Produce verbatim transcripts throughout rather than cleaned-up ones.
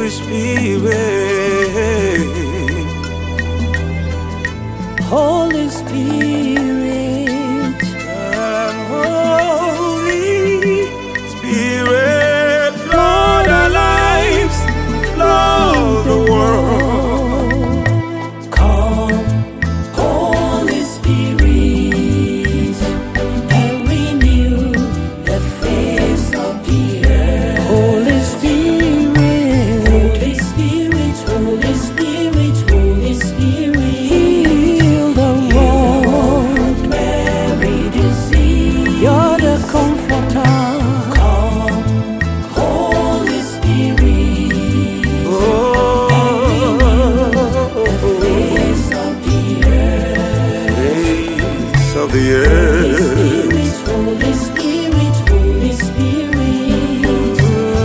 Holy Spirit, Holy Spirit, and Holy Spirit, flood our lives, flood the world. come, Holy Spirit, and renew the face of the earth. Holy Spirit, Holy Spirit, Holy Spirit, Holy Spirit, heal the world from every disease. You're the comforter. Come, Holy Spirit, Oh, face of the earth. face of the earth. Holy Spirit, Holy Spirit,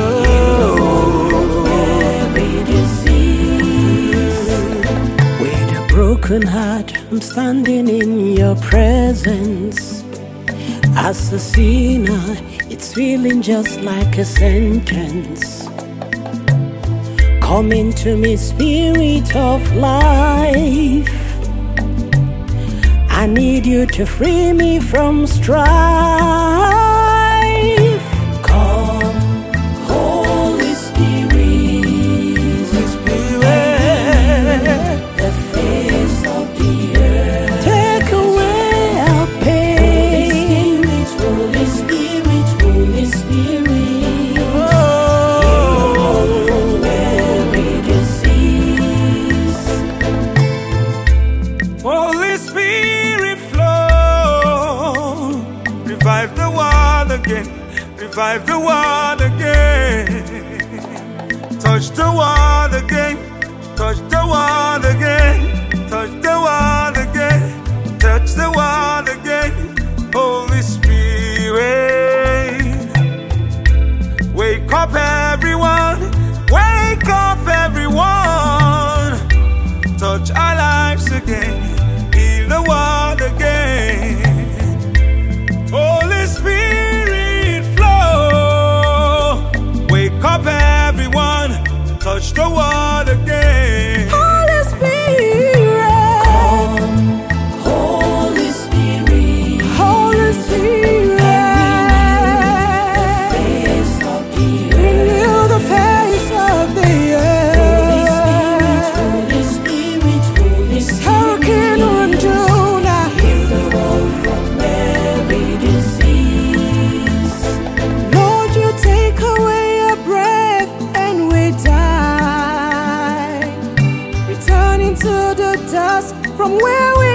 every disease. With a broken heart, I'm standing in your presence. As a sinner, it's feeling just like a sentence. Come into me, Spirit of life. I need you to free me from strife. Come, Holy Spirit, Spirit, the face of the earth. Take away our pain. Holy Spirit, Holy Spirit, from every disease. Holy Spirit, flow, revive the world again, revive the world again, touch the world again, touch the world again, touch the world again, touch the world again. Holy Spirit, wake up everyone, wake up everyone, touch our lives again, heal the world again. Holy Spirit, flow, wake up everyone, touch the world again. Holy Spirit, come, Holy Spirit, Holy Spirit, face of the earth. Renew the face of the earth. Holy Spirit, Holy Spirit, Holy Spirit, heal the world from every disease. Lord, you take away our breath and we die, returning to the dust from where we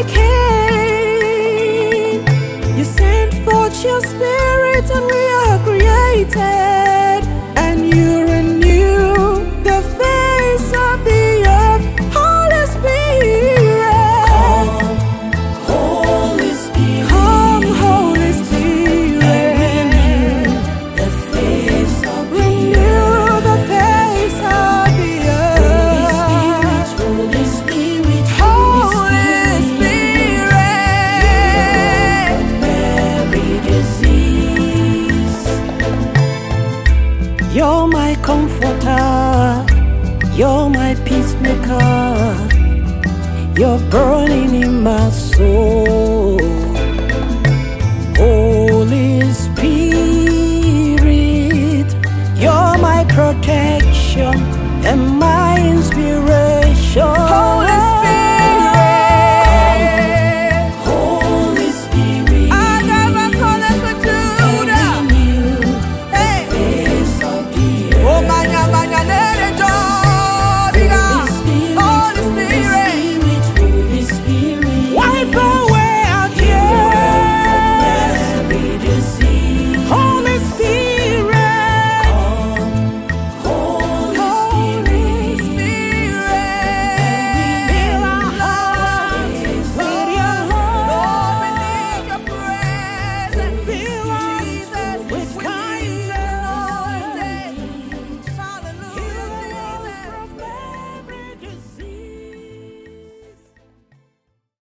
came. You sent forth your spirit and we are created, and you renew the face of the earth. Holy Spirit, come, Holy Spirit, come, Holy Spirit, renew the face of the earth. The face of the earth. Holy Spirit, Holy Spirit, every disease. You're my comforter, you're my peacemaker, you're burning in my soul. Holy Spirit, you're my protection and my inspiration.